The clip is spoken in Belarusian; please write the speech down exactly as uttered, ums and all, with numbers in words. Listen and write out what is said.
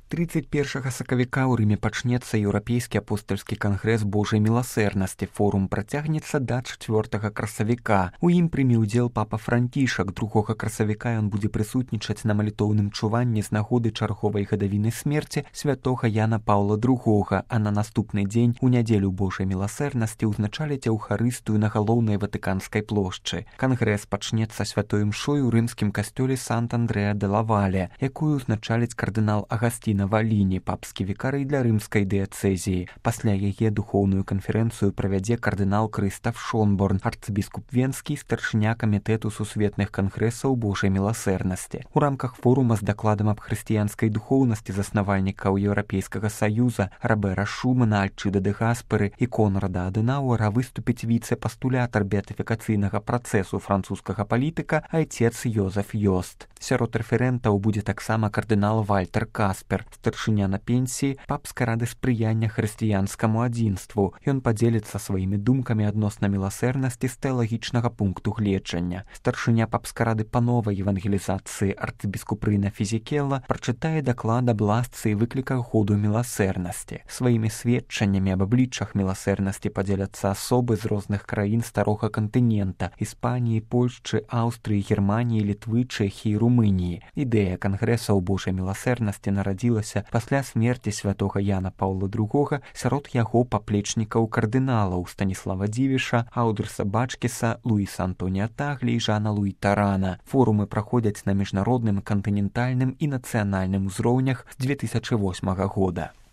тридцать першага сакавіка ў Рыме пачнецца еўрапейскі апостальскі кангрэс Божай міласэрнасці. Форум працягнецца да чацвёртага красавіка. У ім прыме ўдзел папа Францішак. Другога красавіка ён будзе прысутнічаць на малітоўным чуванні з нагоды чарговай гадавіны смерці святога Яна Паўла другога, а на наступны дзень у нядзелю Божай міласэрнасці ўзначаліць Еўхарыстыю на галоўнай Ватыканскай плошчы. Кангрэс пачнецца святой імшой у рымскім касцёле Сант-Андрэа де Лавале, якую ўзначаліць кардынал Агасцін Валіні, папскі вікарый для рымскай дыяцэзіі. Пасля яе духоўную канферэнцыю правядзе кардынал Крыстаф Шонборн, арцыбіскуп Венскі, старшыня камітэту сусветных кангрэсаў Божай міласэрнасці. У рамках форума з дакладам аб хрысціянскай духоўнасці заснавальнікаў Еўрапейскага саюза Рабера Шумана, Альчыда де Гаспары і Конрада Адэнауэра выступіць віцэ-пастулятар беатыфікацыйнага працэсу французскага палітыка айцец Йозеф Йост. Сярод рэферэнтаў будзе таксама кардынал Вальтер Каспер, старшыня на пенсіі папскай рады спрыяння хрысціянскаму адзінству. Ён падзеліцца сваімі думкамі адносна міласэрнасці з тэалагічнага пункту гледжання. Старшыня папскай рады па новай евангелізацыі арцыбіскуп Рына Фізікелла прачытае даклад аб ласцы і выкліках году міласэрнасці. Сваімі сведчаннямі аб абліччах міласэрнасці падзеляцца асобы з розных краін старога кантынента – Іспаніі, Польшчы, Аўстрыі, Германіі, Літвы, Чэхіі, Румыніі. Ідэя кангрэса ў Божай міласэрнасці нарадзілася пасля смерці святога Яна Паўла другога сярод яго паплечнікаў кардыналаў Станіслава Дзівіша, Аўдрыса Бачкіса, Луіса Антонія Таглі і Жана Луі Тарана. Форумы праходзяць на міжнародным, кантынентальным і нацыянальным узроўнях з дзве тысячы восьмага года.